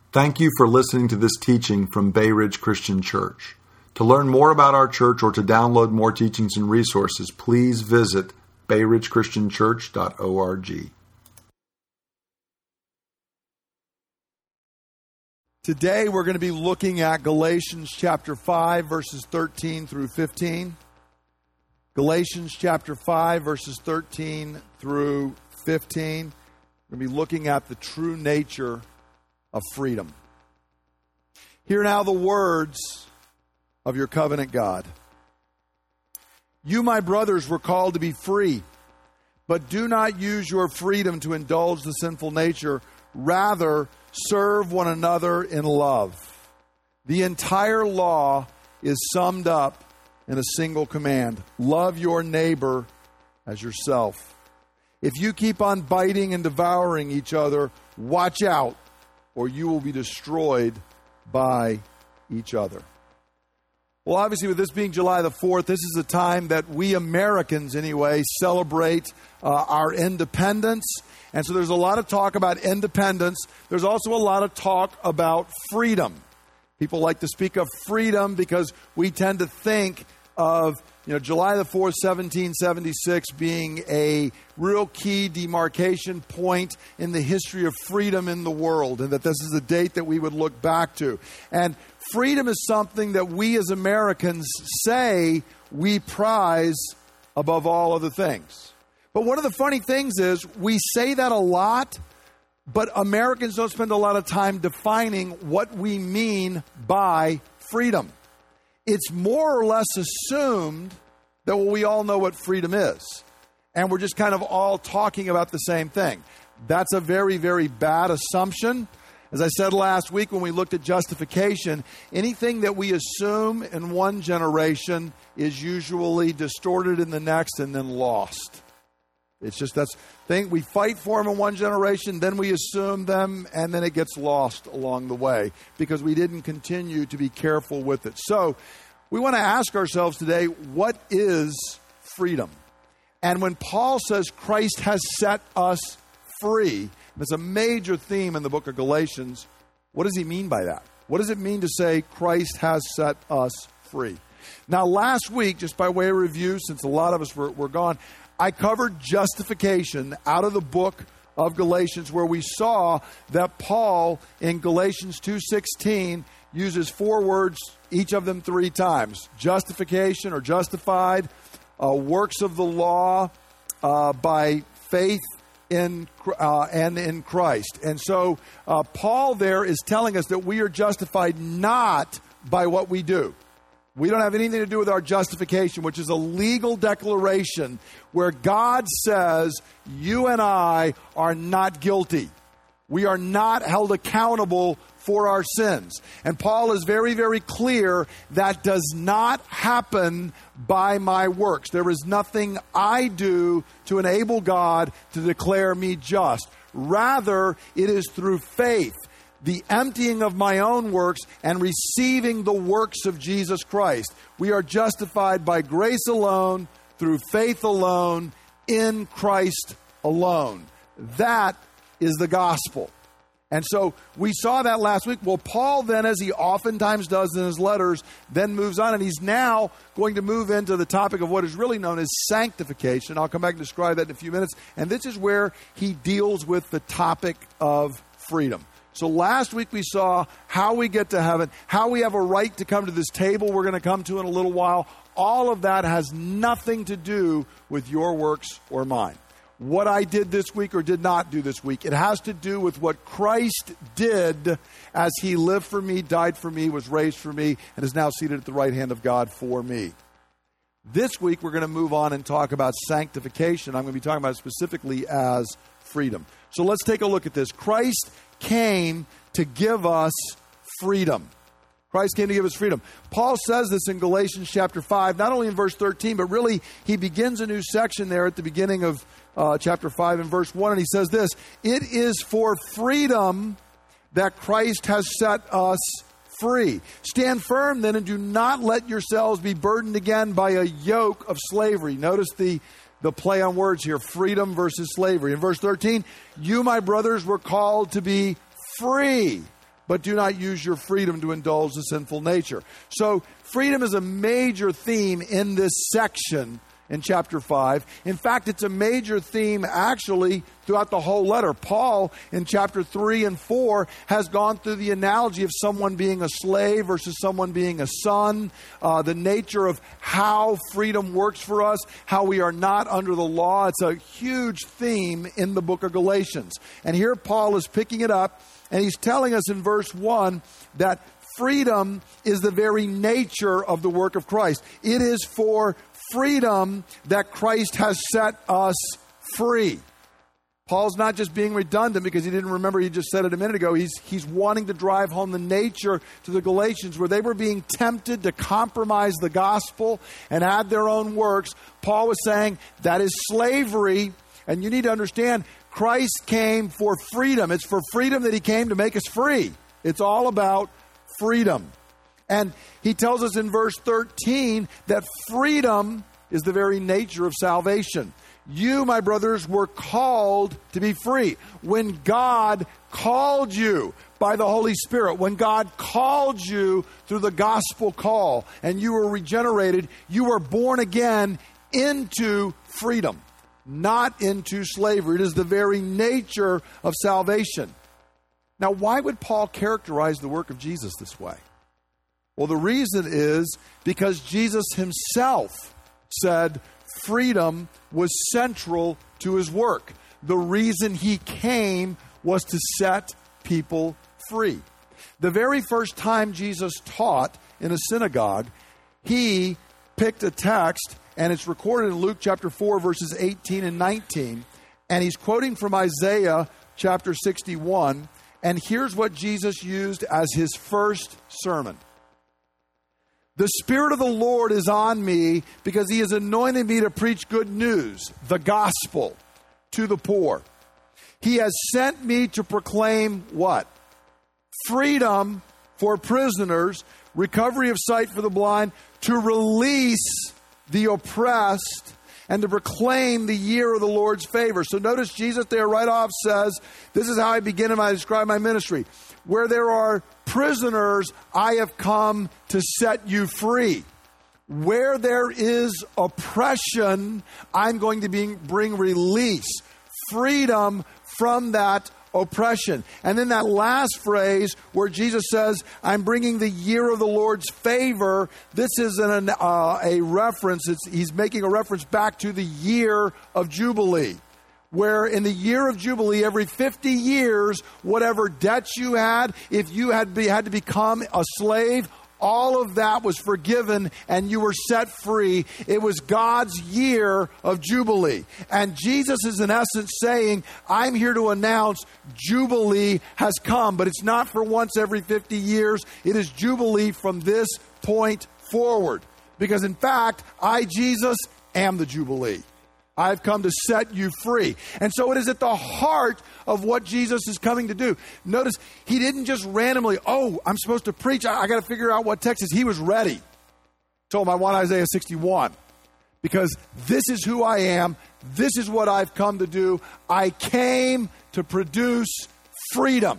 Thank you for listening to this teaching from Bay Ridge Christian Church. To learn more about our church or to download more teachings and resources, please visit bayridgechristianchurch.org. Today we're going to be looking at Galatians chapter 5, verses 13 through 15. Galatians chapter 5, verses 13 through 15. We're going to be looking at the true nature of freedom. Hear now the words of your covenant God. You, my brothers, were called to be free, but do not use your freedom to indulge the sinful nature. Rather, serve one another in love. The entire law is summed up in a single command. Love your neighbor as yourself. If you keep on biting and devouring each other, watch out, or you will be destroyed by each other. Well, obviously, with this being July the 4th, this is a time that we Americans, anyway, celebrate our independence. And so there's a lot of talk about independence. There's also a lot of talk about freedom. People like to speak of freedom because we tend to think of July the 4th, 1776 being a real key demarcation point in the history of freedom in the world, and that this is a date that we would look back to. And freedom is something that we as Americans say we prize above all other things. But one of the funny things is we say that a lot, but Americans don't spend a lot of time defining what we mean by freedom. It's more or less assumed that we all know what freedom is. And we're just kind of all talking about the same thing. That's a very, very bad assumption. As I said last week when we looked at justification, anything that we assume in one generation is usually distorted in the next and then lost. It's just that's thing we fight for them in one generation, then we assume them, and then it gets lost along the way because we didn't continue to be careful with it. So we want to ask ourselves today, what is freedom? And when Paul says Christ has set us free, that's a major theme in the book of Galatians. What does he mean by that? What does it mean to say Christ has set us free? Now, last week, just by way of review, since a lot of us were gone, I covered justification out of the book of Galatians, where we saw that Paul in Galatians 2:16 uses four words, each of them three times. Justification or justified, works of the law, by faith in Christ. And so Paul there is telling us that we are justified not by what we do. We don't have anything to do with our justification, which is a legal declaration where God says you and I are not guilty. We are not held accountable for our sins. And Paul is very, very clear that does not happen by my works. There is nothing I do to enable God to declare me just. Rather, it is through faith, the emptying of my own works and receiving the works of Jesus Christ. We are justified by grace alone, through faith alone, in Christ alone. That is the gospel. And so we saw that last week. Well, Paul then, as he oftentimes does in his letters, then moves on. And he's now going to move into the topic of what is really known as sanctification. I'll come back and describe that in a few minutes. And this is where he deals with the topic of freedom. So last week we saw how we get to heaven, how we have a right to come to this table we're going to come to in a little while. All of that has nothing to do with your works or mine. What I did this week or did not do this week. It has to do with what Christ did as he lived for me, died for me, was raised for me, and is now seated at the right hand of God for me. This week we're going to move on and talk about sanctification. I'm going to be talking about it specifically as freedom. So let's take a look at this. Christ came to give us freedom. Christ came to give us freedom. Paul says this in Galatians chapter 5, not only in verse 13, but really he begins a new section there at the beginning of chapter 5 and verse 1, and he says this: it is for freedom that Christ has set us free. Stand firm then, and do not let yourselves be burdened again by a yoke of slavery. Notice the play on words here, freedom versus slavery. In verse 13, you, my brothers, were called to be free, but do not use your freedom to indulge the sinful nature. So freedom is a major theme in this section in chapter 5. In fact, it's a major theme actually throughout the whole letter. Paul, in chapter 3 and 4, has gone through the analogy of someone being a slave versus someone being a son, the nature of how freedom works for us, how we are not under the law. It's a huge theme in the book of Galatians. And here Paul is picking it up, and he's telling us in verse 1 that freedom is the very nature of the work of Christ. It is for freedom that Christ has set us free. Paul's not just being redundant because he didn't remember, he just said it a minute ago. He's wanting to drive home the nature to the Galatians where they were being tempted to compromise the gospel and add their own works. Paul was saying that is slavery, and you need to understand Christ came for freedom. It's for freedom that he came to make us free. It's all about freedom. And he tells us in verse 13 that freedom is the very nature of salvation. You, my brothers, were called to be free. When God called you by the Holy Spirit, when God called you through the gospel call and you were regenerated, you were born again into freedom, not into slavery. It is the very nature of salvation. Now, why would Paul characterize the work of Jesus this way? Well, the reason is because Jesus himself said freedom was central to his work. The reason he came was to set people free. The very first time Jesus taught in a synagogue, he picked a text, and it's recorded in Luke chapter 4, verses 18 and 19, and he's quoting from Isaiah chapter 61, and here's what Jesus used as his first sermon. The Spirit of the Lord is on me because he has anointed me to preach good news, the gospel, to the poor. He has sent me to proclaim what? Freedom for prisoners, recovery of sight for the blind, to release the oppressed, and to proclaim the year of the Lord's favor. So notice Jesus there right off says, this is how I begin and I describe my ministry. Where there are prisoners, I have come to set you free. Where there is oppression, I'm going to bring release, freedom from that oppression. And then that last phrase where Jesus says, I'm bringing the year of the Lord's favor, this is a reference, he's making a reference back to the year of Jubilee, where in the year of Jubilee, every 50 years, whatever debts you had, if you had to become a slave, all of that was forgiven and you were set free. It was God's year of Jubilee. And Jesus is in essence saying, I'm here to announce Jubilee has come, but it's not for once every 50 years. It is Jubilee from this point forward. Because in fact, I, Jesus, am the Jubilee. I've come to set you free. And so it is at the heart of what Jesus is coming to do. Notice, he didn't just randomly, I'm supposed to preach. I got to figure out what text is. He was ready. Told him, I want Isaiah 61. Because this is who I am. This is what I've come to do. I came to produce freedom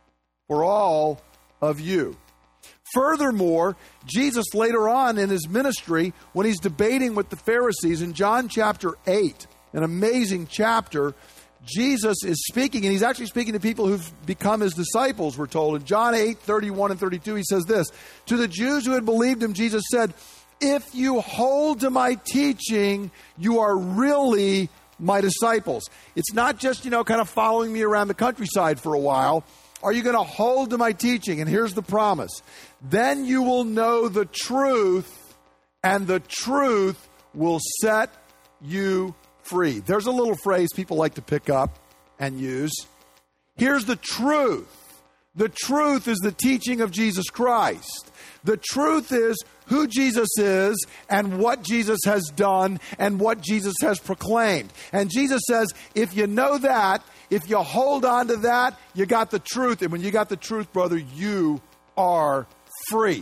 for all of you. Furthermore, Jesus later on in his ministry, when he's debating with the Pharisees in John chapter 8, an amazing chapter, Jesus is speaking, and he's actually speaking to people who've become his disciples, we're told. In John 8, 31 and 32, he says this, to the Jews who had believed him, Jesus said, if you hold to my teaching, you are really my disciples. It's not just, kind of following me around the countryside for a while. Are you going to hold to my teaching? And here's the promise. Then you will know the truth, and the truth will set you free. There's a little phrase people like to pick up and use. Here's the truth. The truth is the teaching of Jesus Christ. The truth is who Jesus is and what Jesus has done and what Jesus has proclaimed. And Jesus says, if you know that, if you hold on to that, you got the truth. And when you got the truth, brother, you are free.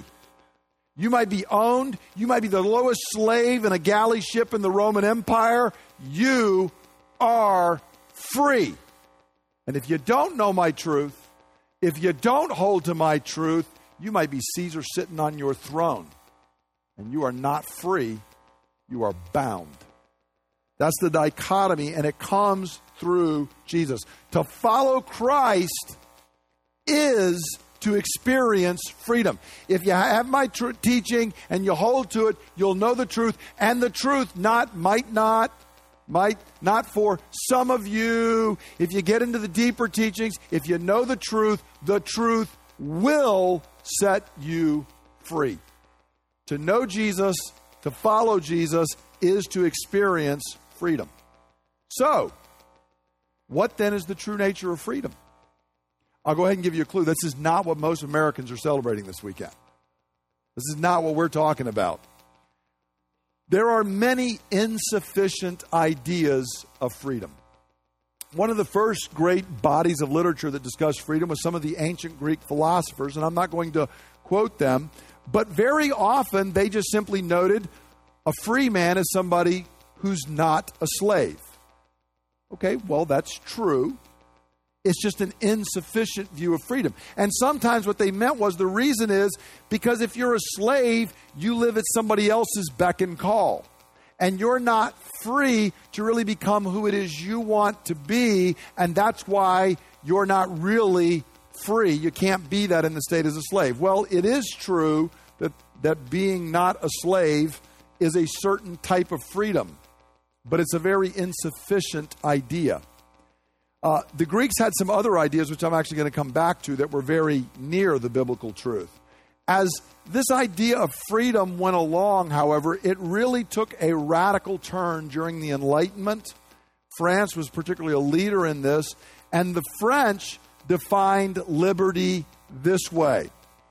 You might be owned. You might be the lowest slave in a galley ship in the Roman Empire. You are free. And if you don't know my truth, If you don't hold to my truth, you might be Caesar sitting on your throne. And you are not free, you are bound. That's the dichotomy, and it comes through Jesus. To follow Christ is to experience freedom. If you have my teaching and you hold to it, you'll know the truth. And the truth might not for some of you. If you get into the deeper teachings, if you know the truth will set you free. To know Jesus, to follow Jesus, is to experience freedom. So, what then is the true nature of freedom? I'll go ahead and give you a clue. This is not what most Americans are celebrating this weekend. This is not what we're talking about. There are many insufficient ideas of freedom. One of the first great bodies of literature that discussed freedom was some of the ancient Greek philosophers, and I'm not going to quote them, but very often they just simply noted a free man as somebody who's not a slave. Okay, well, that's true. It's just an insufficient view of freedom. And sometimes what they meant was the reason is because if you're a slave, you live at somebody else's beck and call. And you're not free to really become who it is you want to be. And that's why you're not really free. You can't be that in the state as a slave. Well, it is true that being not a slave is a certain type of freedom. But it's a very insufficient idea. The Greeks had some other ideas, which I'm actually going to come back to, that were very near the biblical truth. As this idea of freedom went along, however, it really took a radical turn during the Enlightenment. France was particularly a leader in this, and the French defined liberty this way.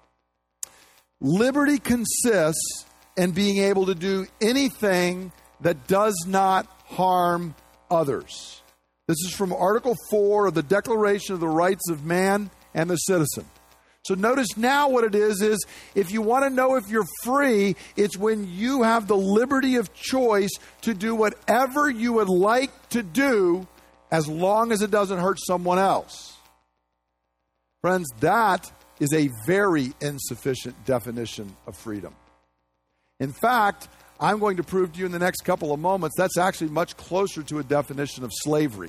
Liberty consists in being able to do anything that does not harm others. This is from Article 4 of the Declaration of the Rights of Man and the Citizen. So notice now what it is if you want to know if you're free, it's when you have the liberty of choice to do whatever you would like to do as long as it doesn't hurt someone else. Friends, that is a very insufficient definition of freedom. In fact, I'm going to prove to you in the next couple of moments that's actually much closer to a definition of slavery.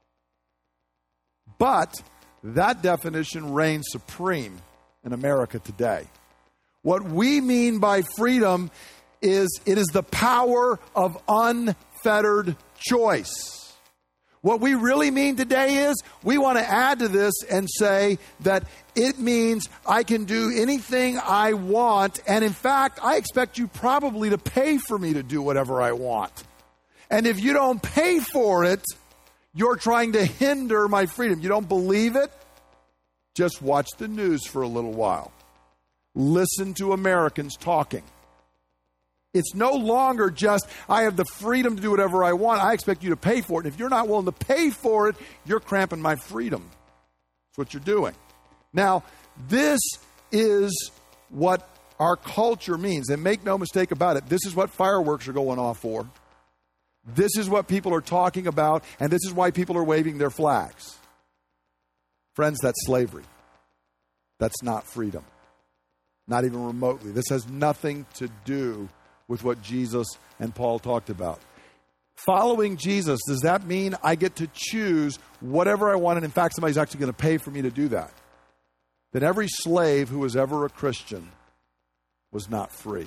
But that definition reigns supreme in America today. What we mean by freedom is it is the power of unfettered choice. What we really mean today is we want to add to this and say that it means I can do anything I want. And in fact, I expect you probably to pay for me to do whatever I want. And if you don't pay for it, you're trying to hinder my freedom. You don't believe it? Just watch the news for a little while. Listen to Americans talking. It's no longer just, I have the freedom to do whatever I want. I expect you to pay for it. And if you're not willing to pay for it, you're cramping my freedom. That's what you're doing. Now, this is what our culture means. And make no mistake about it, this is what fireworks are going off for. This is what people are talking about, and this is why people are waving their flags. Friends, that's slavery. That's not freedom. Not even remotely. This has nothing to do with what Jesus and Paul talked about. Following Jesus, does that mean I get to choose whatever I want, and in fact somebody's actually going to pay for me to do that? Then every slave who was ever a Christian was not free.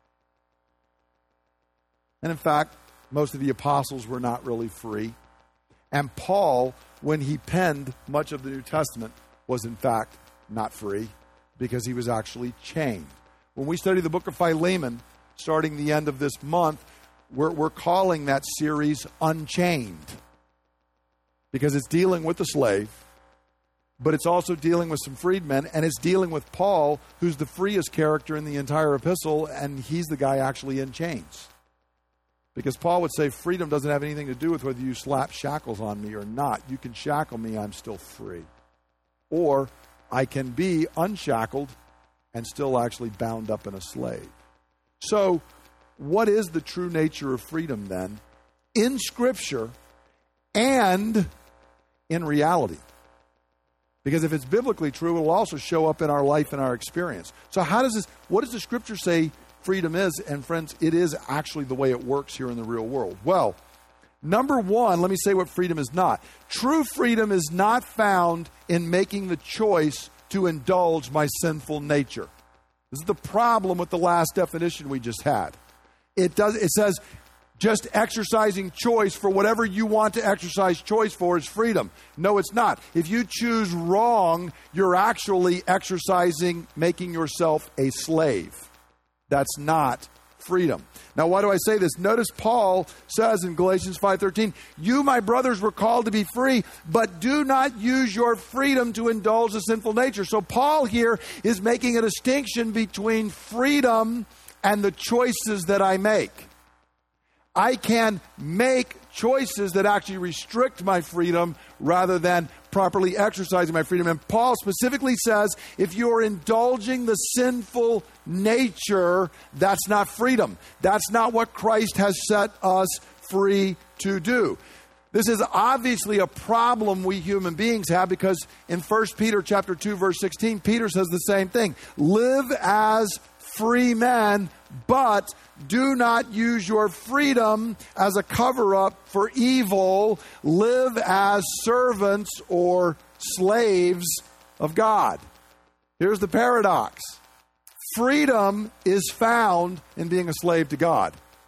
And in fact, most of the apostles were not really free. And Paul, when he penned much of the New Testament, was in fact not free because he was actually chained. When we study the book of Philemon, starting the end of this month, we're calling that series Unchained because it's dealing with the slave, but it's also dealing with some freedmen, and it's dealing with Paul, who's the freest character in the entire epistle, and he's the guy actually in chains. Because Paul would say freedom doesn't have anything to do with whether you slap shackles on me or not. You can shackle me, I'm still free. Or I can be unshackled and still actually bound up in a slave. So, what is the true nature of freedom then? In Scripture and in reality. Because if it's biblically true, it will also show up in our life and our experience. So what does the Scripture say freedom is? And friends, it is actually the way it works here in the real world. Well, number one, let me say what freedom is not. True freedom is not found in making the choice to indulge my sinful nature. This is the problem with the last definition we just had. It says just exercising choice for whatever you want to exercise choice for is freedom. No, it's not. If you choose wrong, you're actually making yourself a slave. That's not freedom. Now, why do I say this? Notice Paul says in Galatians 5:13, "You, my brothers, were called to be free, but do not use your freedom to indulge the sinful nature." So Paul here is making a distinction between freedom and the choices that I make. I can make choices that actually restrict my freedom rather than properly exercising my freedom. And Paul specifically says, if you're indulging the sinful nature, that's not freedom. That's not what Christ has set us free to do. This is obviously a problem we human beings have, because in 1 Peter chapter 2, verse 16, Peter says the same thing. Live as free men, but do not use your freedom as a cover-up for evil. Live as servants or slaves of God. Here's the paradox. Freedom is found in being a slave to God,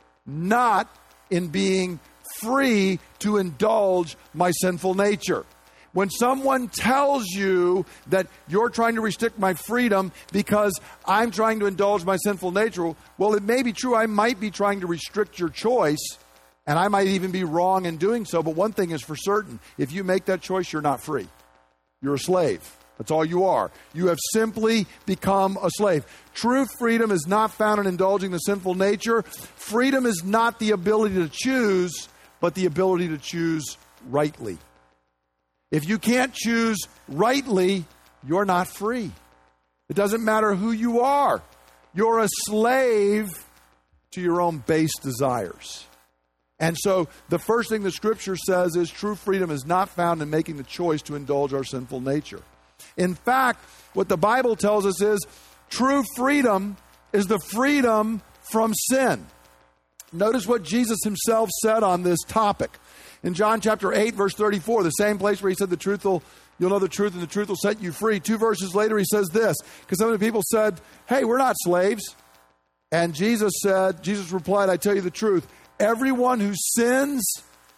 not in being free to indulge my sinful nature. When someone tells you that you're trying to restrict my freedom because I'm trying to indulge my sinful nature, well, it may be true. I might be trying to restrict your choice, and I might even be wrong in doing so. But one thing is for certain. If you make that choice, you're not free. You're a slave. That's all you are. You have simply become a slave. True freedom is not found in indulging the sinful nature. Freedom is not the ability to choose, but the ability to choose rightly. If you can't choose rightly, you're not free. It doesn't matter who you are. You're a slave to your own base desires. And so the first thing the Scripture says is true freedom is not found in making the choice to indulge our sinful nature. In fact, what the Bible tells us is true freedom is the freedom from sin. Notice what Jesus himself said on this topic. In John chapter 8, verse 34, the same place where he said you'll know the truth and the truth will set you free. 2 verses later, he says this, because some of the people said, hey, we're not slaves. And Jesus replied, I tell you the truth. Everyone who sins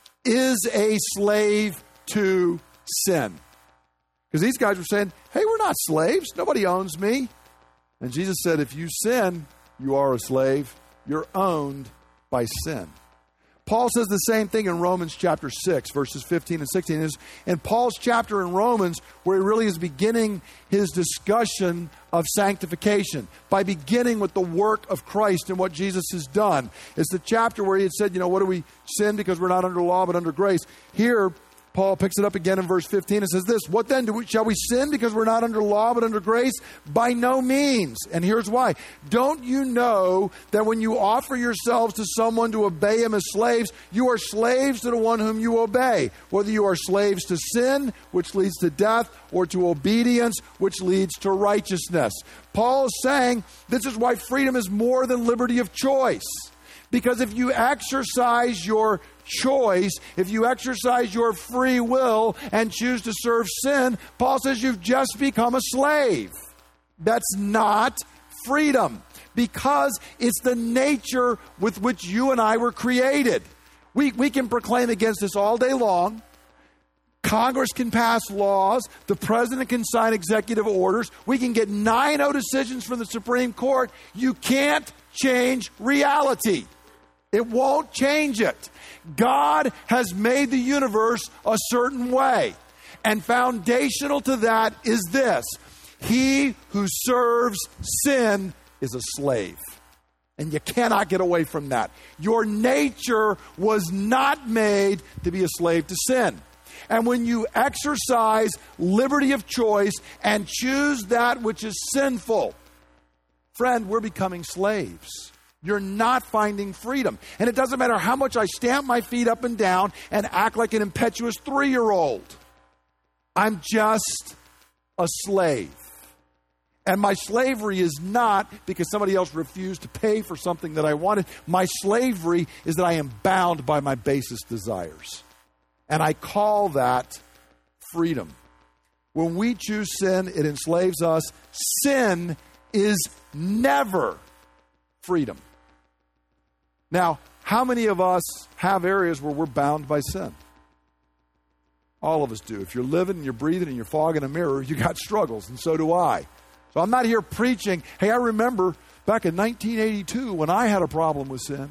is a slave to sin. Because these guys were saying, hey, we're not slaves. Nobody owns me. And Jesus said, if you sin, you are a slave. You're owned by sin. Paul says the same thing in Romans chapter 6, verses 15 and 16. In Paul's chapter in Romans, where he really is beginning his discussion of sanctification, by beginning with the work of Christ and what Jesus has done. It's the chapter where he had said, what do we sin because we're not under law but under grace? Here, Paul picks it up again in verse 15 and says this, what then? Shall we sin because we're not under law but under grace? By no means. And here's why. Don't you know that when you offer yourselves to someone to obey him as slaves, you are slaves to the one whom you obey, whether you are slaves to sin, which leads to death, or to obedience, which leads to righteousness. Paul is saying this is why freedom is more than liberty of choice. Because if you exercise your choice, if you exercise your free will and choose to serve sin, Paul says you've just become a slave. That's not freedom, because it's the nature with which you and I were created. We can proclaim against this all day long. Congress can pass laws. The president can sign executive orders. We can get 9-0 decisions from the Supreme Court. You can't change reality. It won't change it. God has made the universe a certain way. And foundational to that is this. He who serves sin is a slave. And you cannot get away from that. Your nature was not made to be a slave to sin. And when you exercise liberty of choice and choose that which is sinful, friend, we're becoming slaves. You're not finding freedom. And it doesn't matter how much I stamp my feet up and down and act like an impetuous 3-year-old. I'm just a slave. And my slavery is not because somebody else refused to pay for something that I wanted. My slavery is that I am bound by my basest desires. And I call that freedom. When we choose sin, it enslaves us. Sin is never freedom. Now, how many of us have areas where we're bound by sin? All of us do. If you're living and you're breathing and you're fogging a mirror, you got struggles, and so do I. So I'm not here preaching, hey, I remember back in 1982 when I had a problem with sin.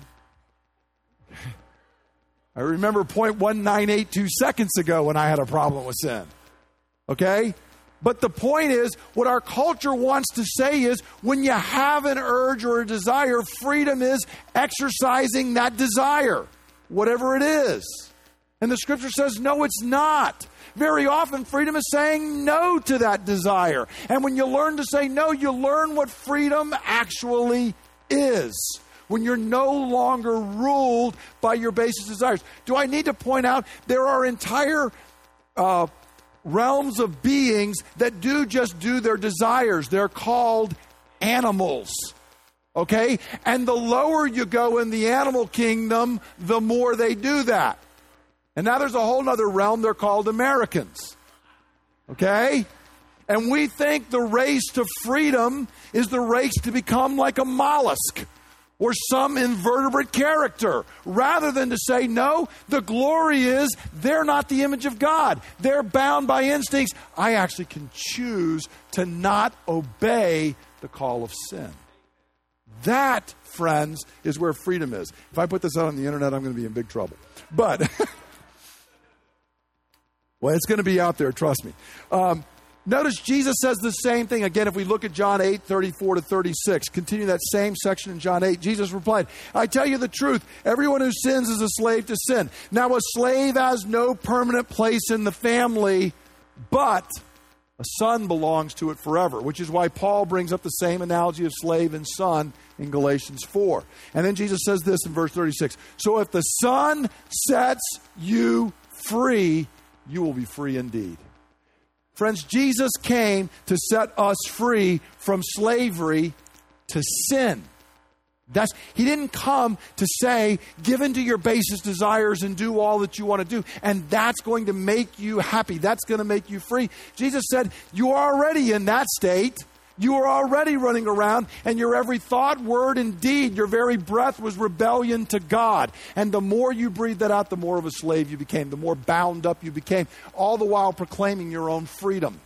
I remember 0.1982 seconds ago when I had a problem with sin. Okay? But the point is, what our culture wants to say is, when you have an urge or a desire, freedom is exercising that desire, whatever it is. And the Scripture says, no, it's not. Very often, freedom is saying no to that desire. And when you learn to say no, you learn what freedom actually is. When you're no longer ruled by your basest desires. Do I need to point out there are entire realms of beings that do just do their desires? They're called animals. Okay? And the lower you go in the animal kingdom, the more they do that. And now there's a whole other realm, they're called Americans. Okay? And we think the race to freedom is the race to become like a mollusk or some invertebrate character, rather than to say, no, the glory is they're not the image of God. They're bound by instincts. I actually can choose to not obey the call of sin. That, friends, is where freedom is. If I put this out on the internet, I'm going to be in big trouble. But, well, it's going to be out there, trust me. Notice Jesus says the same thing. Again, if we look at John 8, 34 to 36, continue that same section in John 8, Jesus replied, I tell you the truth, everyone who sins is a slave to sin. Now, a slave has no permanent place in the family, but a son belongs to it forever, which is why Paul brings up the same analogy of slave and son in Galatians 4. And then Jesus says this in verse 36, so if the Son sets you free, you will be free indeed. Friends, Jesus came to set us free from slavery to sin. He didn't come to say, give in to your basest desires and do all that you want to do, and that's going to make you happy. That's going to make you free. Jesus said, you are already in that state. You are already running around, and your every thought, word, and deed, your very breath was rebellion to God. And the more you breathed that out, the more of a slave you became, the more bound up you became, all the while proclaiming your own freedom.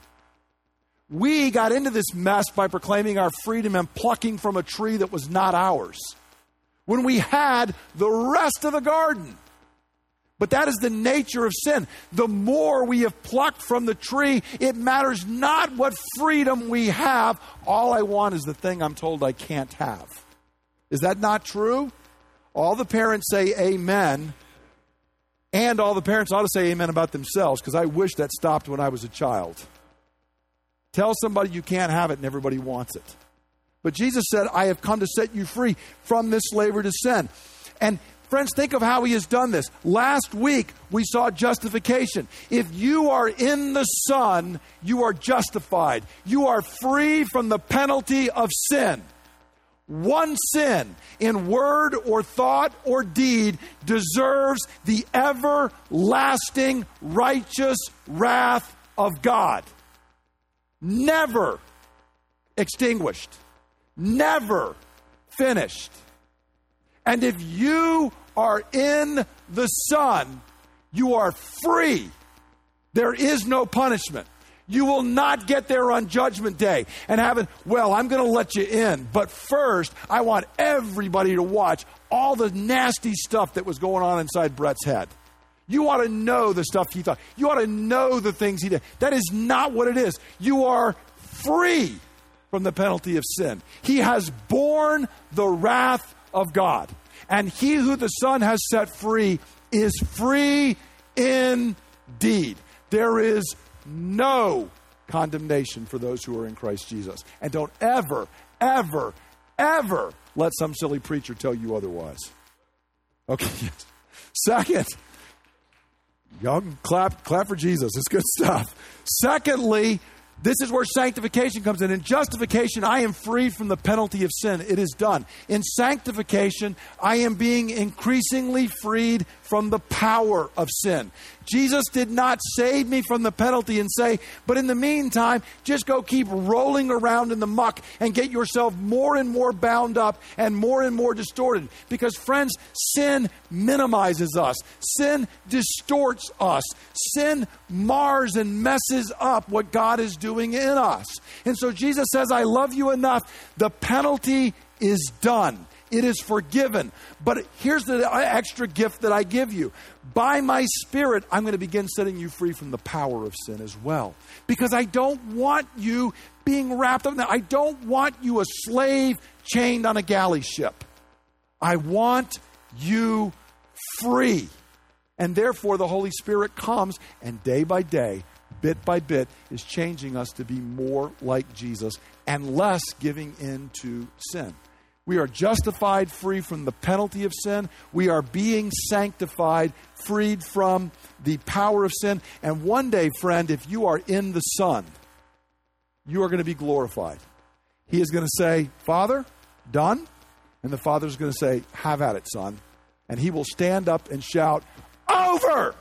We got into this mess by proclaiming our freedom and plucking from a tree that was not ours, when we had the rest of the garden. But that is the nature of sin. The more we have plucked from the tree, it matters not what freedom we have. All I want is the thing I'm told I can't have. Is that not true? All the parents say amen, and all the parents ought to say amen about themselves, because I wish that stopped when I was a child. Tell somebody you can't have it and everybody wants it. But Jesus said, I have come to set you free from this slavery to sin. And friends, think of how he has done this. Last week, we saw justification. If you are in the Son, you are justified. You are free from the penalty of sin. One sin in word or thought or deed deserves the everlasting righteous wrath of God. Never extinguished. Never finished. And if you are in the Son, you are free. There is no punishment. You will not get there on Judgment Day and have it, well, I'm going to let you in, but first, I want everybody to watch all the nasty stuff that was going on inside Brett's head. You ought to know the stuff he thought. You ought to know the things he did. That is not what it is. You are free from the penalty of sin. He has borne the wrath of God. And he who the Son has set free is free indeed. There is no condemnation for those who are in Christ Jesus. And don't ever, ever, ever let some silly preacher tell you otherwise. Okay. Second, y'all can clap for Jesus. It's good stuff. Secondly, This is where sanctification comes in. In justification, I am freed from the penalty of sin. It is done. In sanctification, I am being increasingly freed from the power of sin. Jesus did not save me from the penalty and say, but in the meantime, just go keep rolling around in the muck and get yourself more and more bound up and more distorted. Because, friends, sin minimizes us. Sin distorts us. Sin mars and messes up what God is doing in us. And so Jesus says, I love you enough. The penalty is done. It is forgiven. But here's the extra gift that I give you. By my Spirit, I'm going to begin setting you free from the power of sin as well. Because I don't want you being wrapped up in that. I don't want you a slave chained on a galley ship. I want you free. And therefore, the Holy Spirit comes and day by day, bit by bit, is changing us to be more like Jesus and less giving in to sin. We are justified, free from the penalty of sin. We are being sanctified, freed from the power of sin. And one day, friend, if you are in the Son, you are going to be glorified. He is going to say, Father, done. And the Father is going to say, have at it, Son. And He will stand up and shout, over!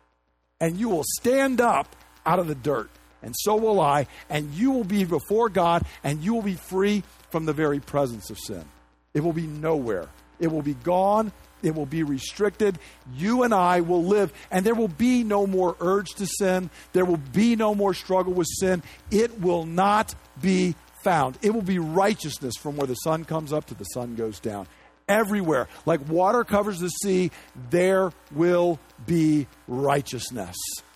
And you will stand up out of the dirt. And so will I. And you will be before God, and you will be free from the very presence of sin. It will be nowhere. It will be gone. It will be restricted. You and I will live, and there will be no more urge to sin. There will be no more struggle with sin. It will not be found. It will be righteousness from where the sun comes up to the sun goes down. Everywhere, like water covers the sea, there will be righteousness.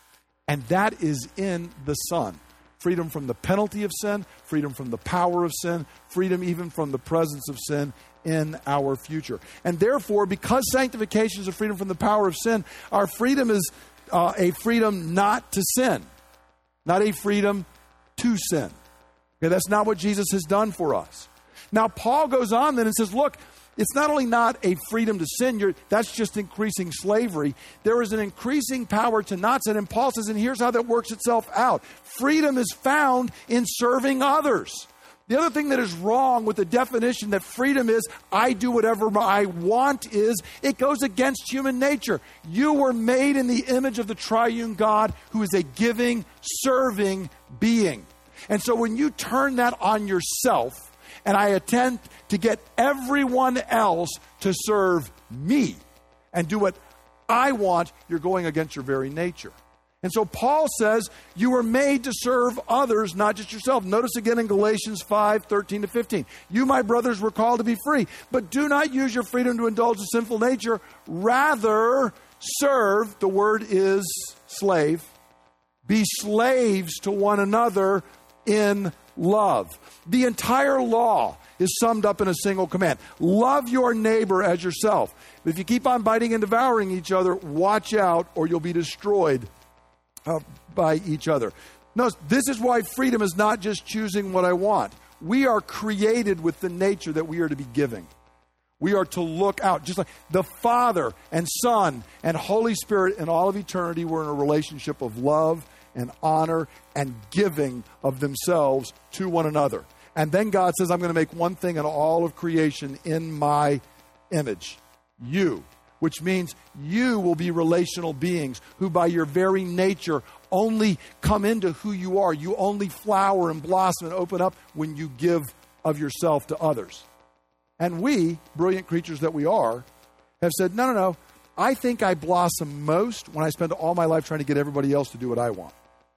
And that is in the Son. Freedom from the penalty of sin, freedom from the power of sin, freedom even from the presence of sin in our future. And therefore, because sanctification is a freedom from the power of sin, our freedom is a freedom not to sin, not a freedom to sin. Okay, that's not what Jesus has done for us. Now, Paul goes on then and says, look, it's not only not a freedom to sin, that's just increasing slavery. There is an increasing power to not sin. And Paul says, and here's how that works itself out. Freedom is found in serving others. The other thing that is wrong with the definition that freedom is, I do whatever I want, is it goes against human nature. You were made in the image of the triune God, who is a giving, serving being. And so when you turn that on yourself, and I attempt to get everyone else to serve me and do what I want, you're going against your very nature. And so Paul says you were made to serve others, not just yourself. Notice again in Galatians 5:13-15. You, my brothers, were called to be free, but do not use your freedom to indulge the sinful nature. Rather, serve, the word is slave, be slaves to one another in love. The entire law is summed up in a single command. Love your neighbor as yourself. But if you keep on biting and devouring each other, watch out or you'll be destroyed by each other. Notice, this is why freedom is not just choosing what I want. We are created with the nature that we are to be giving. We are to look out. Just like the Father and Son and Holy Spirit in all of eternity were in a relationship of love and honor and giving of themselves to one another. And then God says, I'm going to make one thing in all of creation in my image. You. Which means you will be relational beings who by your very nature only come into who you are. You only flower and blossom and open up when you give of yourself to others. And we, brilliant creatures that we are, have said, no. I think I blossom most when I spend all my life trying to get everybody else to do what I want.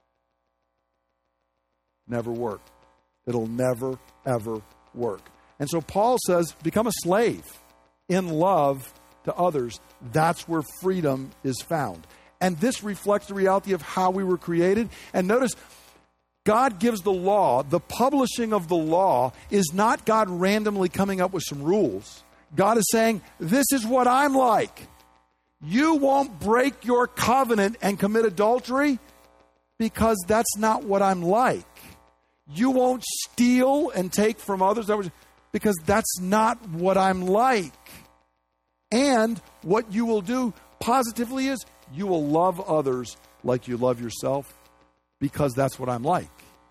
Never work. It'll never, ever work. And so Paul says, become a slave in love to others. That's where freedom is found. And this reflects the reality of how we were created. And notice, God gives the law. The publishing of the law is not God randomly coming up with some rules. God is saying, this is what I'm like. You won't break your covenant and commit adultery because that's not what I'm like. You won't steal and take from others because that's not what I'm like. And what you will do positively is you will love others like you love yourself because that's what I'm like.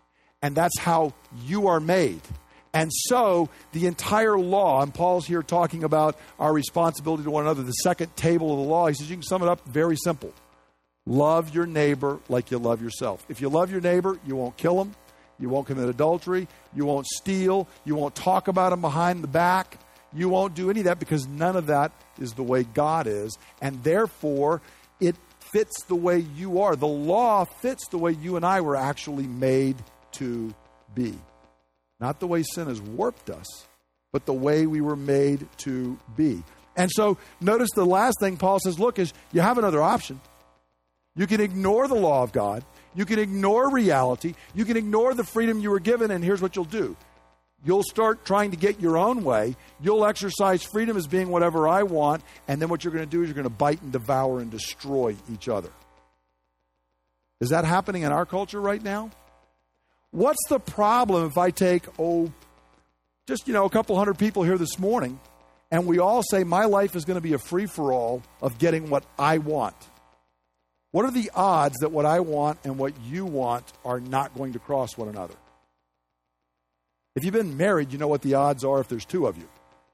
And that's how you are made. And so the entire law, and Paul's here talking about our responsibility to one another, the second table of the law, he says you can sum it up very simple. Love your neighbor like you love yourself. If you love your neighbor, you won't kill him, you won't commit adultery, you won't steal, you won't talk about him behind the back, you won't do any of that because none of that is the way God is. And therefore, it fits the way you are. The law fits the way you and I were actually made to be. Not the way sin has warped us, but the way we were made to be. And so notice the last thing Paul says, look, is you have another option. You can ignore the law of God. You can ignore reality. You can ignore the freedom you were given, and here's what you'll do. You'll start trying to get your own way. You'll exercise freedom as being whatever I want, and then what you're going to do is you're going to bite and devour and destroy each other. Is that happening in our culture right now? What's the problem if I take, just a couple hundred people here this morning, and we all say my life is going to be a free-for-all of getting what I want? What are the odds that what I want and what you want are not going to cross one another? If you've been married, you know what the odds are if there's two of you.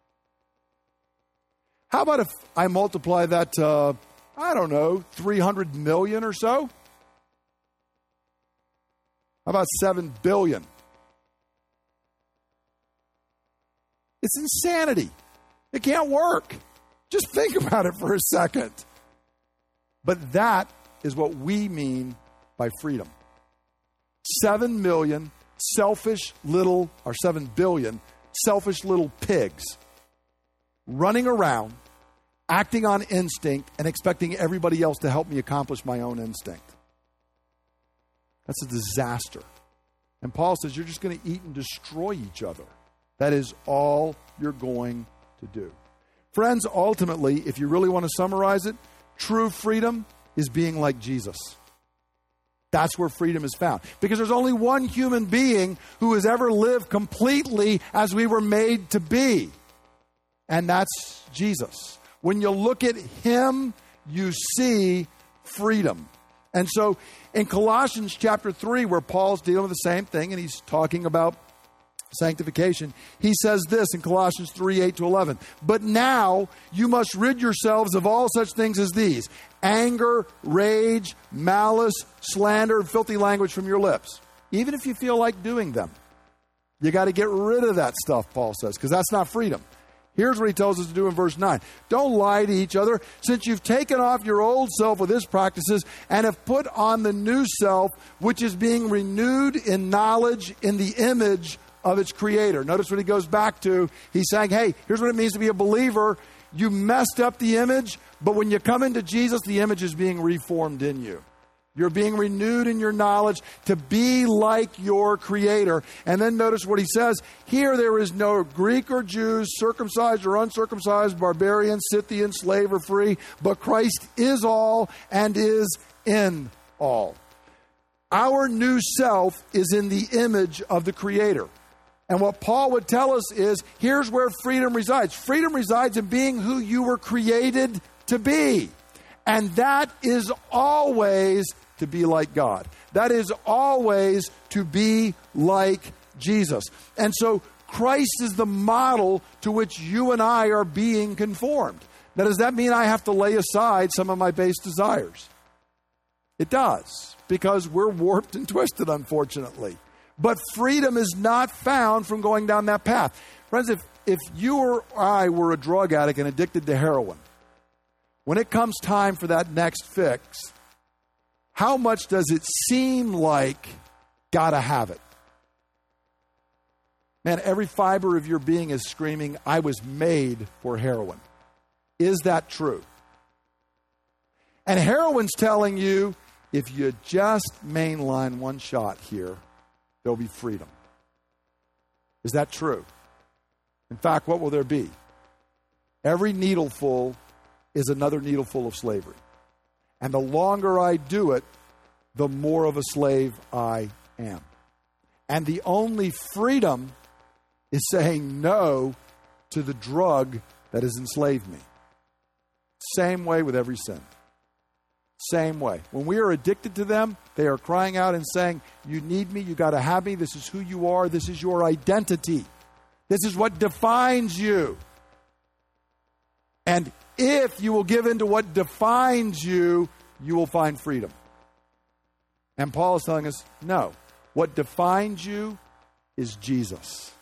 How about if I multiply that to, 300 million or so? How about 7 billion? It's insanity. It can't work. Just think about it for a second. But that is what we mean by freedom. 7 billion selfish little pigs running around, acting on instinct, and expecting everybody else to help me accomplish my own instinct. That's a disaster. And Paul says you're just going to eat and destroy each other. That is all you're going to do. Friends, ultimately, if you really want to summarize it, true freedom is being like Jesus. That's where freedom is found. Because there's only one human being who has ever lived completely as we were made to be. And that's Jesus. When you look at him, you see freedom. And so in Colossians chapter 3, where Paul's dealing with the same thing, and he's talking about sanctification, he says this in Colossians 3, 8-11. But now you must rid yourselves of all such things as these: anger, rage, malice, slander, filthy language from your lips. Even if you feel like doing them, you got to get rid of that stuff, Paul says, because that's not freedom. Here's what he tells us to do in verse 9. Don't lie to each other, since you've taken off your old self with its practices and have put on the new self, which is being renewed in knowledge in the image of its creator. Notice what he goes back to. He's saying, hey, here's what it means to be a believer. You messed up the image, but when you come into Jesus, the image is being reformed in you. You're being renewed in your knowledge to be like your creator. And then notice what he says. Here there is no Greek or Jew, circumcised or uncircumcised, barbarian, Scythian, slave or free, but Christ is all and is in all. Our new self is in the image of the creator. And what Paul would tell us is, here's where freedom resides. Freedom resides in being who you were created to be. And that is always to be like God. That is always to be like Jesus. And so Christ is the model to which you and I are being conformed. Now, does that mean I have to lay aside some of my base desires? It does, because we're warped and twisted, unfortunately. But freedom is not found from going down that path. Friends, if you or I were a drug addict and addicted to heroin, when it comes time for that next fix, how much does it seem like gotta have it? Man, every fiber of your being is screaming, I was made for heroin. Is that true? And heroin's telling you, if you just mainline one shot here, there'll be freedom. Is that true? In fact, what will there be? Every needleful is another needleful of slavery. And the longer I do it, the more of a slave I am. And the only freedom is saying no to the drug that has enslaved me. Same way with every sin. same way. When we are addicted to them, they are crying out and saying, you need me, you got to have me, this is who you are, this is your identity. This is what defines you. And if you will give in to what defines you, you will find freedom. And Paul is telling us, no. What defines you is Jesus.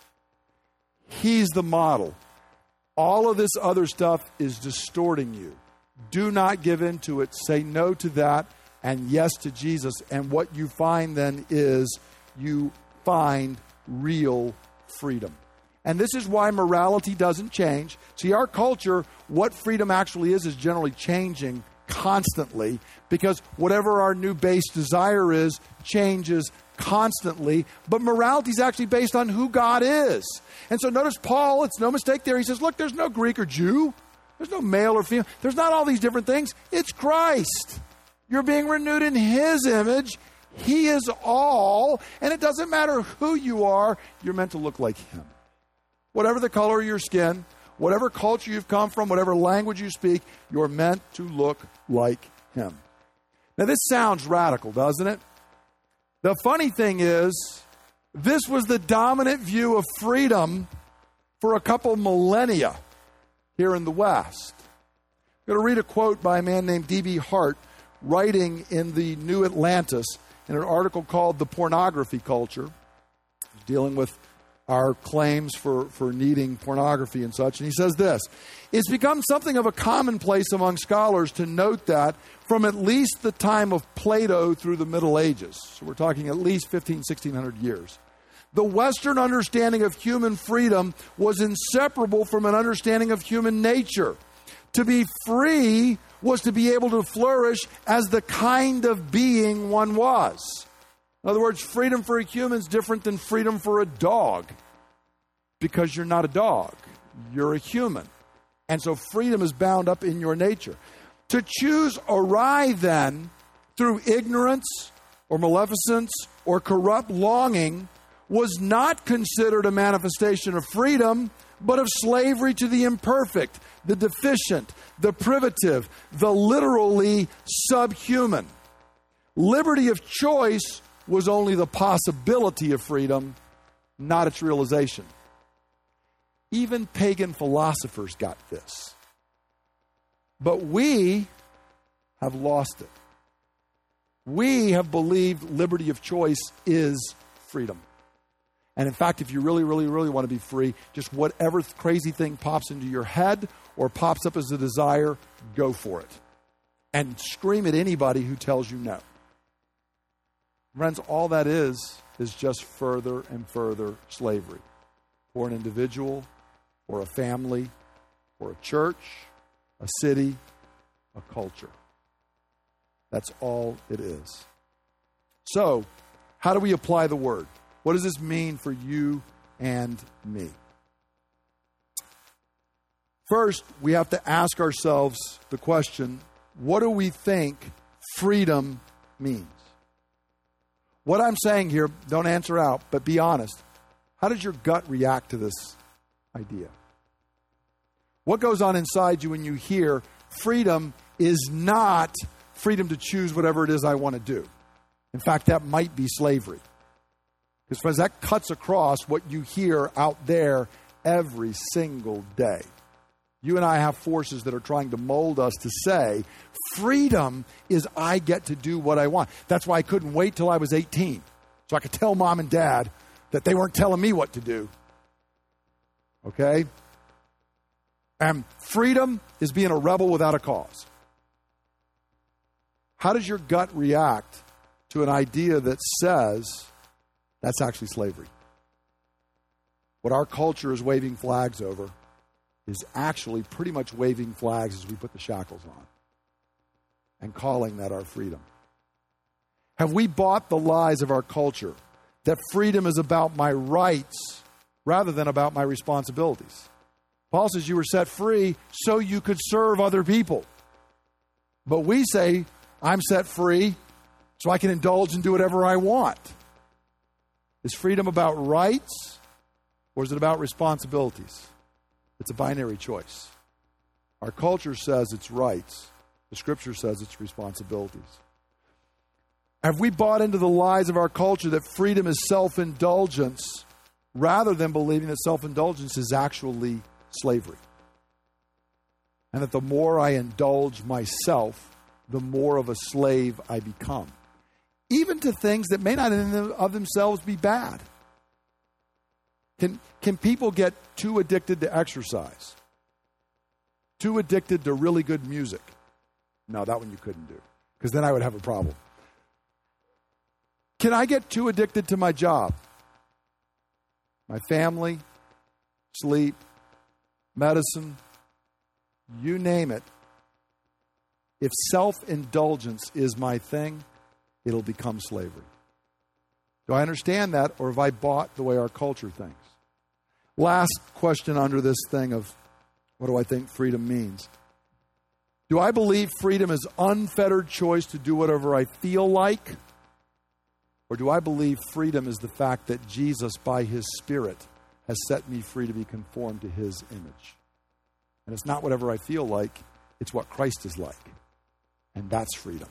He's the model. All of this other stuff is distorting you. Do not give in to it. Say no to that and yes to Jesus. And what you find then is you find real freedom. And this is why morality doesn't change. See, our culture, what freedom actually is generally changing constantly, because whatever our new base desire is changes constantly. But morality is actually based on who God is. And so notice Paul, it's no mistake there. He says, look, there's no Greek or Jew. There's no male or female. There's not all these different things. It's Christ. You're being renewed in His image. He is all. And it doesn't matter who you are. You're meant to look like Him. Whatever the color of your skin, whatever culture you've come from, whatever language you speak, you're meant to look like Him. Now, this sounds radical, doesn't it? The funny thing is, this was the dominant view of freedom for a couple millennia here in the West. I'm going to read a quote by a man named D.B. Hart, writing in the New Atlantis in an article called The Pornography Culture, dealing with our claims for needing pornography and such. And he says this, it's become something of a commonplace among scholars to note that from at least the time of Plato through the Middle Ages, so we're talking at least 1600 years, the Western understanding of human freedom was inseparable from an understanding of human nature. To be free was to be able to flourish as the kind of being one was. In other words, freedom for a human is different than freedom for a dog, because you're not a dog, you're a human. And so freedom is bound up in your nature. To choose awry then, through ignorance or maleficence or corrupt longing, was not considered a manifestation of freedom, but of slavery to the imperfect, the deficient, the privative, the literally subhuman. Liberty of choice was only the possibility of freedom, not its realization. Even pagan philosophers got this. But we have lost it. We have believed liberty of choice is freedom. And in fact, if you really, really, really want to be free, just whatever crazy thing pops into your head or pops up as a desire, go for it. And scream at anybody who tells you no. Friends, all that is just further and further slavery for an individual, for a family, for a church, a city, a culture. That's all it is. So, how do we apply the word? What does this mean for you and me? First, we have to ask ourselves the question, what do we think freedom means? What I'm saying here, don't answer out, but be honest. How does your gut react to this idea? What goes on inside you when you hear freedom is not freedom to choose whatever it is I want to do? In fact, that might be slavery. Because, friends, that cuts across what you hear out there every single day. You and I have forces that are trying to mold us to say, freedom is I get to do what I want. That's why I couldn't wait till I was 18, so I could tell mom and dad that they weren't telling me what to do. Okay? And freedom is being a rebel without a cause. How does your gut react to an idea that says that's actually slavery? What our culture is waving flags over is actually pretty much waving flags as we put the shackles on and calling that our freedom. Have we bought the lies of our culture that freedom is about my rights rather than about my responsibilities? Paul says you were set free so you could serve other people. But we say, I'm set free so I can indulge and do whatever I want. Is freedom about rights or is it about responsibilities? It's a binary choice. Our culture says it's rights. The Scripture says it's responsibilities. Have we bought into the lies of our culture that freedom is self-indulgence rather than believing that self-indulgence is actually slavery? And that the more I indulge myself, the more of a slave I become. Even to things that may not in and of themselves be bad. Can people get too addicted to exercise? Too addicted to really good music? No, that one you couldn't do, because then I would have a problem. Can I get too addicted to my job? My family, sleep, medicine, you name it. If self-indulgence is my thing, it'll become slavery. Do I understand that, or have I bought the way our culture thinks? Last question under this thing of what do I think freedom means? Do I believe freedom is unfettered choice to do whatever I feel like? Or do I believe freedom is the fact that Jesus, by His Spirit, has set me free to be conformed to His image? And it's not whatever I feel like, it's what Christ is like. And that's freedom.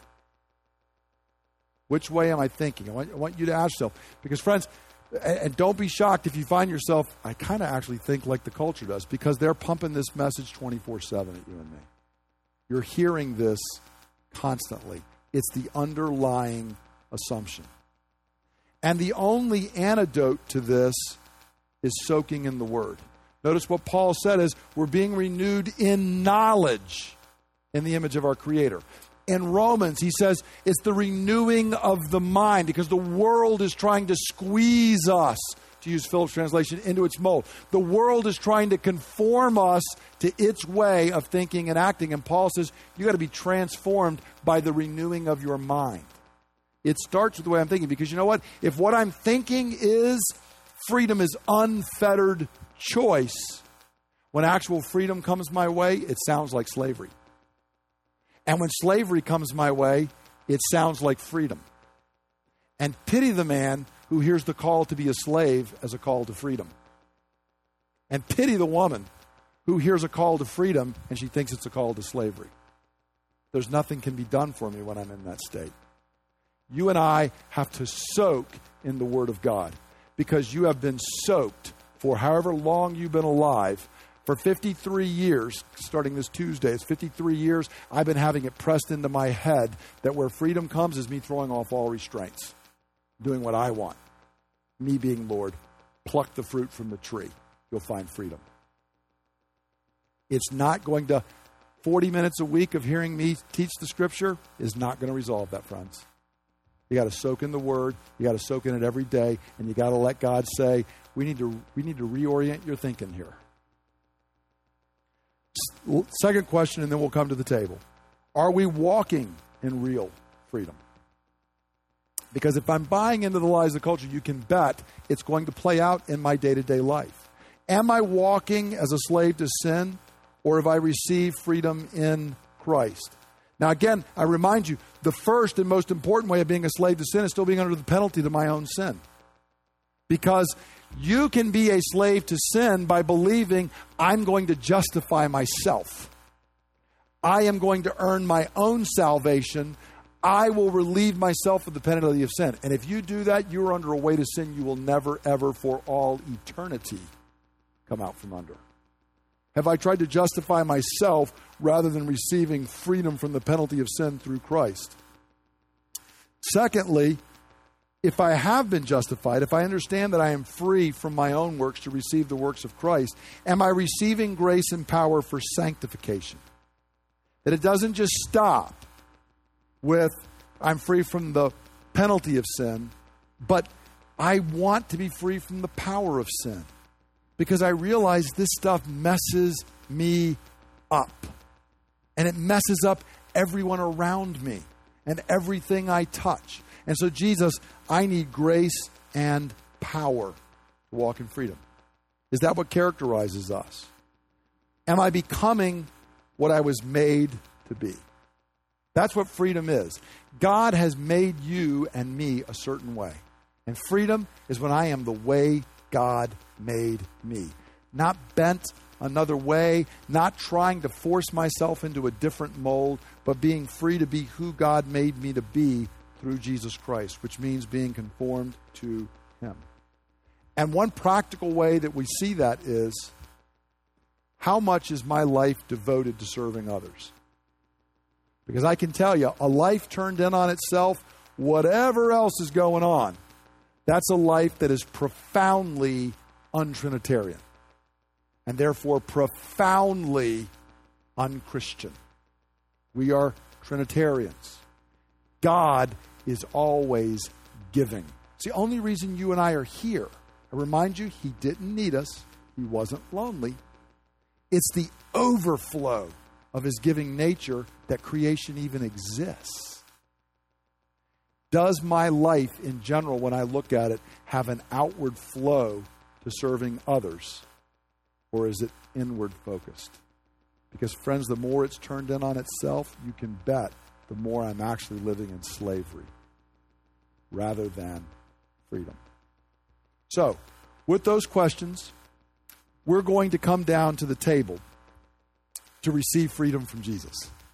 Which way am I thinking? I want you to ask yourself. Because friends, and don't be shocked if you find yourself, I kind of actually think like the culture does, because they're pumping this message 24/7 at you and me. You're hearing this constantly. It's the underlying assumption. And the only antidote to this is soaking in the Word. Notice what Paul said is, we're being renewed in knowledge in the image of our Creator. In Romans, he says, it's the renewing of the mind, because the world is trying to squeeze us, to use Phillips' translation, into its mold. The world is trying to conform us to its way of thinking and acting. And Paul says, you got to be transformed by the renewing of your mind. It starts with the way I'm thinking, because you know what? If what I'm thinking is freedom is unfettered choice, when actual freedom comes my way, it sounds like slavery. And when slavery comes my way, it sounds like freedom. And pity the man who hears the call to be a slave as a call to freedom. And pity the woman who hears a call to freedom and she thinks it's a call to slavery. There's nothing can be done for me when I'm in that state. You and I have to soak in the Word of God, because you have been soaked for however long you've been alive. For 53 years, starting this Tuesday, it's 53 years, I've been having it pressed into my head that where freedom comes is me throwing off all restraints, doing what I want. Me being Lord, pluck the fruit from the tree. You'll find freedom. It's not going to, 40 minutes a week of hearing me teach the Scripture is not going to resolve that, friends. You got to soak in the Word. You got to soak in it every day, and you got to let God say, we need to reorient your thinking here. Second question, and then we'll come to the table. Are we walking in real freedom? Because if I'm buying into the lies of culture, you can bet it's going to play out in my day-to-day life. Am I walking as a slave to sin, or have I received freedom in Christ? Now, again, I remind you, the first and most important way of being a slave to sin is still being under the penalty to my own sin. Because you can be a slave to sin by believing I'm going to justify myself. I am going to earn my own salvation. I will relieve myself of the penalty of sin. And if you do that, you're under a weight of sin you will never, ever, for all eternity, come out from under. Have I tried to justify myself rather than receiving freedom from the penalty of sin through Christ? Secondly, if I have been justified, if I understand that I am free from my own works to receive the works of Christ, am I receiving grace and power for sanctification? That it doesn't just stop with I'm free from the penalty of sin, but I want to be free from the power of sin. Because I realize this stuff messes me up. And it messes up everyone around me and everything I touch. And so, Jesus, I need grace and power to walk in freedom. Is that what characterizes us? Am I becoming what I was made to be? That's what freedom is. God has made you and me a certain way. And freedom is when I am the way God made me. Not bent another way, not trying to force myself into a different mold, but being free to be who God made me to be through Jesus Christ, which means being conformed to Him. And one practical way that we see that is, how much is my life devoted to serving others? Because I can tell you, a life turned in on itself, whatever else is going on, that's a life that is profoundly un-Trinitarian and therefore profoundly un-Christian. We are Trinitarians. God is always giving. It's the only reason you and I are here. I remind you, He didn't need us. He wasn't lonely. It's the overflow of His giving nature that creation even exists. Does my life in general, when I look at it, have an outward flow to serving others? Or is it inward focused? Because, friends, the more it's turned in on itself, you can bet the more I'm actually living in slavery rather than freedom. So, with those questions, we're going to come down to the table to receive freedom from Jesus.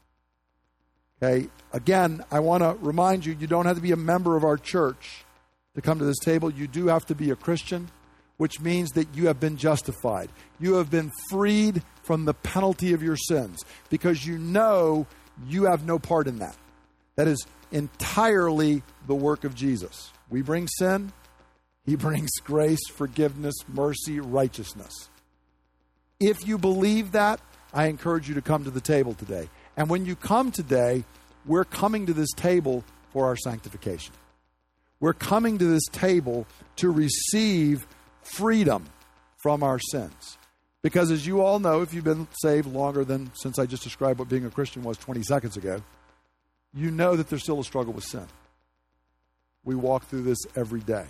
Okay? Again, I want to remind you, you don't have to be a member of our church to come to this table. You do have to be a Christian, which means that you have been justified. You have been freed from the penalty of your sins because you know you have no part in that. That is entirely the work of Jesus. We bring sin. He brings grace, forgiveness, mercy, righteousness. If you believe that, I encourage you to come to the table today. And when you come today, we're coming to this table for our sanctification. We're coming to this table to receive freedom from our sins. Because as you all know, if you've been saved longer than since I just described what being a Christian was 20 seconds ago, you know that there's still a struggle with sin. We walk through this every day.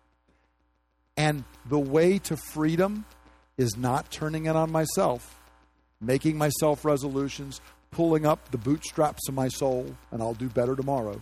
And the way to freedom is not turning it on myself, making myself resolutions, pulling up the bootstraps of my soul, and I'll do better tomorrow.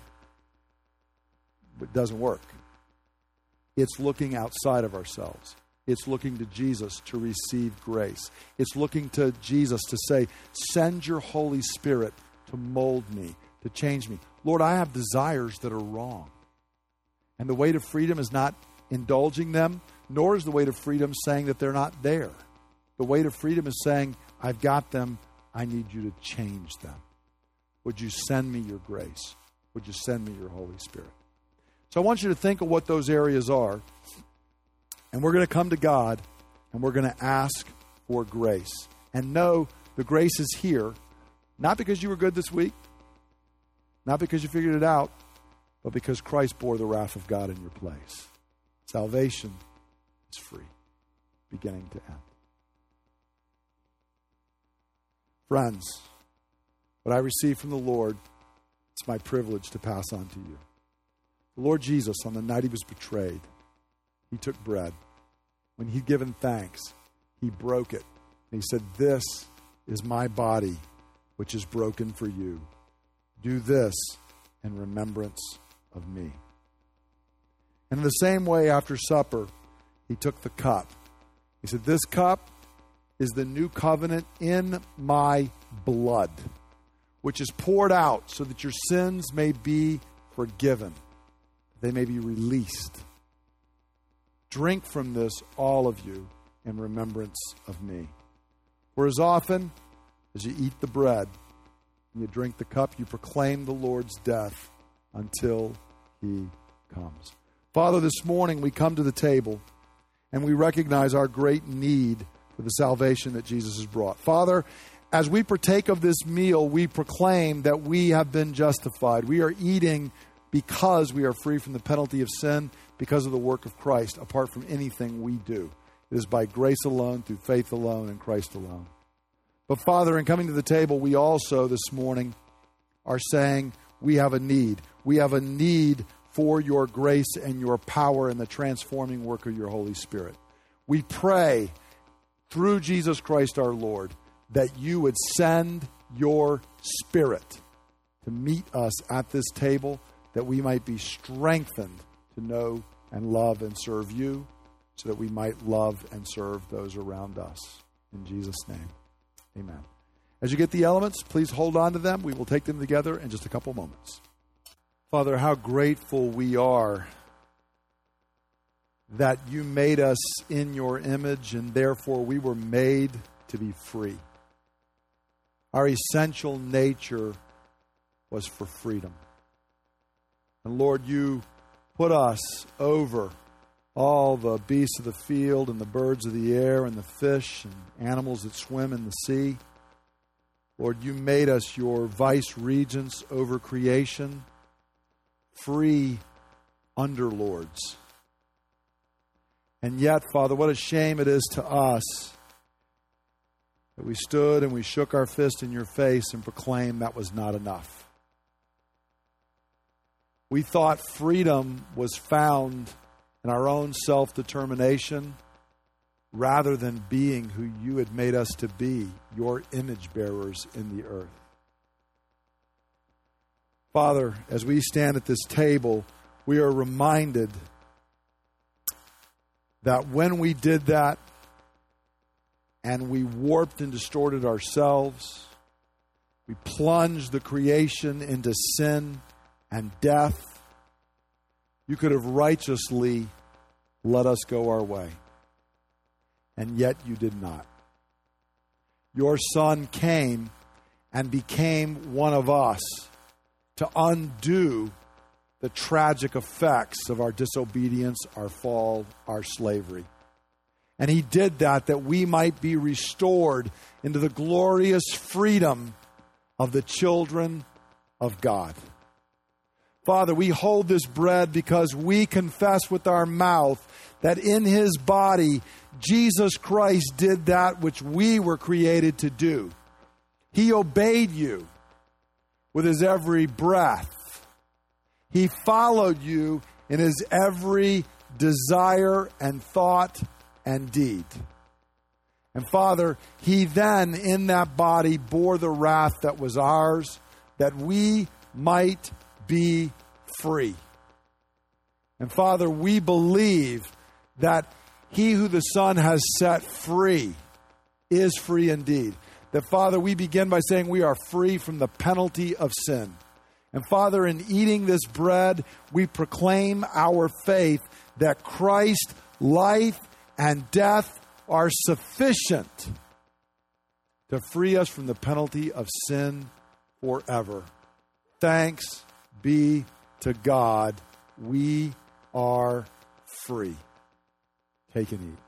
It doesn't work. It's looking outside of ourselves. It's looking to Jesus to receive grace. It's looking to Jesus to say, send your Holy Spirit to mold me, to change me. Lord, I have desires that are wrong. And the way to freedom is not indulging them, nor is the way to freedom saying that they're not there. The way to freedom is saying, I've got them, I need you to change them. Would you send me your grace? Would you send me your Holy Spirit? So I want you to think of what those areas are. And we're going to come to God and we're going to ask for grace. And know the grace is here, not because you were good this week, not because you figured it out, but because Christ bore the wrath of God in your place. Salvation is free, beginning to end. Friends, what I received from the Lord, it's my privilege to pass on to you. The Lord Jesus, on the night He was betrayed, He took bread. When He'd given thanks, He broke it. And He said, this is my body, which is broken for you. Do this in remembrance of me. And in the same way, after supper, He took the cup. He said, this cup is the new covenant in my blood, which is poured out so that your sins may be forgiven. They may be released. Drink from this, all of you, in remembrance of me. For as often as you eat the bread and you drink the cup, you proclaim the Lord's death until He comes. Father, this morning we come to the table and we recognize our great need for the salvation that Jesus has brought. Father, as we partake of this meal, we proclaim that we have been justified. We are eating because we are free from the penalty of sin, because of the work of Christ, apart from anything we do. It is by grace alone, through faith alone, in Christ alone. But Father, in coming to the table, we also this morning are saying we have a need. We have a need for your grace and your power and the transforming work of your Holy Spirit. We pray through Jesus Christ our Lord that you would send your Spirit to meet us at this table, that we might be strengthened to know and love and serve you, so that we might love and serve those around us. In Jesus' name, amen. As you get the elements, please hold on to them. We will take them together in just a couple moments. Father, how grateful we are that you made us in your image, and therefore we were made to be free. Our essential nature was for freedom. And Lord, you put us over all the beasts of the field and the birds of the air and the fish and animals that swim in the sea. Lord, you made us your vice regents over creation, free underlords. And yet, Father, what a shame it is to us that we stood and we shook our fist in your face and proclaimed that was not enough. We thought freedom was found in our own self-determination rather than being who you had made us to be, your image bearers in the earth. Father, as we stand at this table, we are reminded that when we did that and we warped and distorted ourselves, we plunged the creation into sin and death, you could have righteously let us go our way. And yet you did not. Your Son came and became one of us to undo the tragic effects of our disobedience, our fall, our slavery. And he did that we might be restored into the glorious freedom of the children of God. Father, we hold this bread because we confess with our mouth that in his body, Jesus Christ did that which we were created to do. He obeyed you with his every breath. He followed you in his every desire and thought and deed. And Father, he then in that body bore the wrath that was ours, that we might be free. And Father, we believe that he who the Son has set free is free indeed. That, Father, we begin by saying we are free from the penalty of sin. And Father, in eating this bread, we proclaim our faith that Christ's life and death are sufficient to free us from the penalty of sin forever. Thanks be to God, we are free. Take and eat.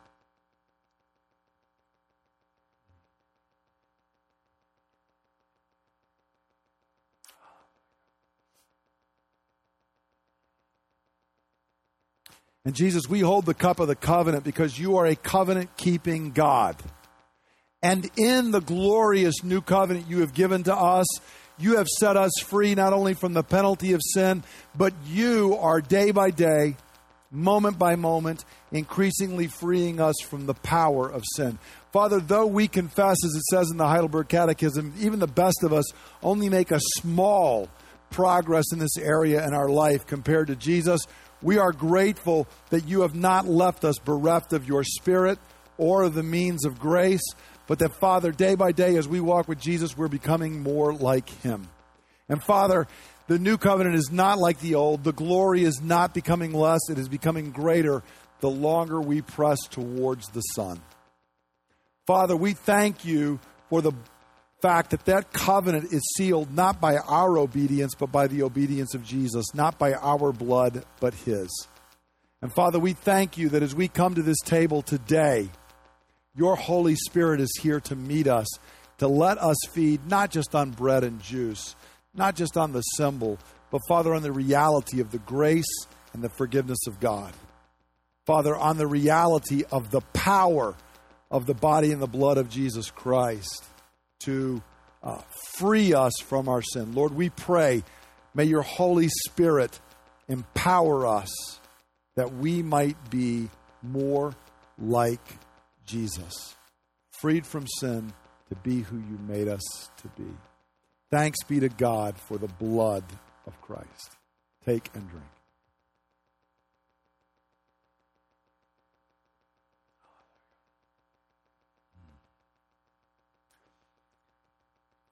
And Jesus, we hold the cup of the covenant because you are a covenant-keeping God. And in the glorious new covenant you have given to us, you have set us free not only from the penalty of sin, but you are day by day, moment by moment, increasingly freeing us from the power of sin. Father, though we confess, as it says in the Heidelberg Catechism, even the best of us only make a small progress in this area in our life compared to Jesus, we are grateful that you have not left us bereft of your Spirit or of the means of grace, but that, Father, day by day as we walk with Jesus, we're becoming more like him. And Father, the new covenant is not like the old. The glory is not becoming less. It is becoming greater the longer we press towards the Son. Father, we thank you for the fact that that covenant is sealed not by our obedience, but by the obedience of Jesus, not by our blood, but his. And Father, we thank you that as we come to this table today, your Holy Spirit is here to meet us, to let us feed not just on bread and juice, not just on the symbol, but Father, on the reality of the grace and the forgiveness of God. Father, on the reality of the power of the body and the blood of Jesus Christ to free us from our sin. Lord, we pray, may your Holy Spirit empower us that we might be more like Jesus, freed from sin to be who you made us to be. Thanks be to God for the blood of Christ. Take and drink.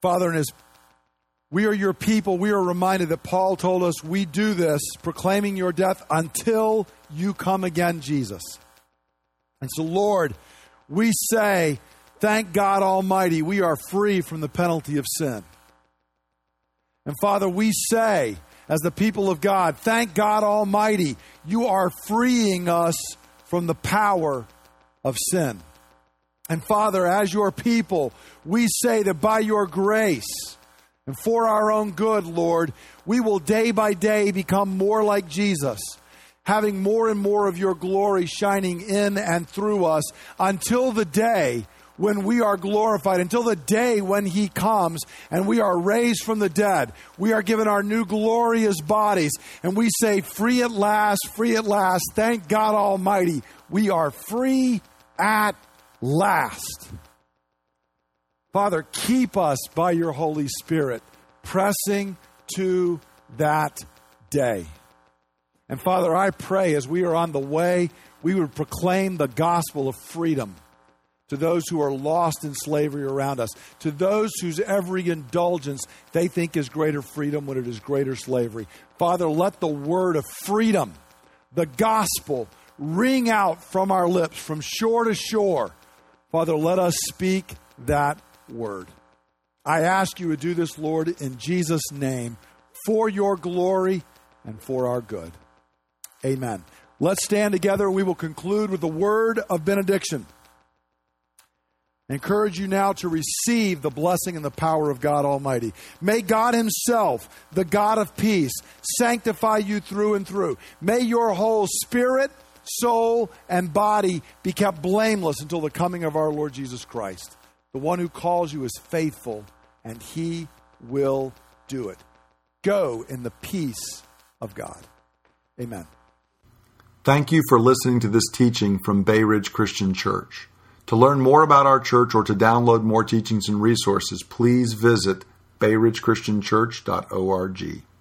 Father, and as we are your people, we are reminded that Paul told us we do this, proclaiming your death until you come again, Jesus. And so, Lord, we say, thank God Almighty, we are free from the penalty of sin. And Father, we say, as the people of God, thank God Almighty, you are freeing us from the power of sin. And Father, as your people, we say that by your grace and for our own good, Lord, we will day by day become more like Jesus, having more and more of your glory shining in and through us until the day when we are glorified, until the day when he comes and we are raised from the dead. We are given our new glorious bodies, and we say, free at last, thank God Almighty. We are free at last. Father, keep us by your Holy Spirit, pressing to that day. And Father, I pray as we are on the way, we would proclaim the gospel of freedom to those who are lost in slavery around us, to those whose every indulgence they think is greater freedom when it is greater slavery. Father, let the word of freedom, the gospel, ring out from our lips, from shore to shore. Father, let us speak that word. I ask you to do this, Lord, in Jesus' name, for your glory and for our good. Amen. Let's stand together. We will conclude with the word of benediction. I encourage you now to receive the blessing and the power of God Almighty. May God himself, the God of peace, sanctify you through and through. May your whole spirit, soul, and body be kept blameless until the coming of our Lord Jesus Christ. The one who calls you is faithful, and he will do it. Go in the peace of God. Amen. Thank you for listening to this teaching from Bay Ridge Christian Church. To learn more about our church or to download more teachings and resources, please visit bayridgechristianchurch.org.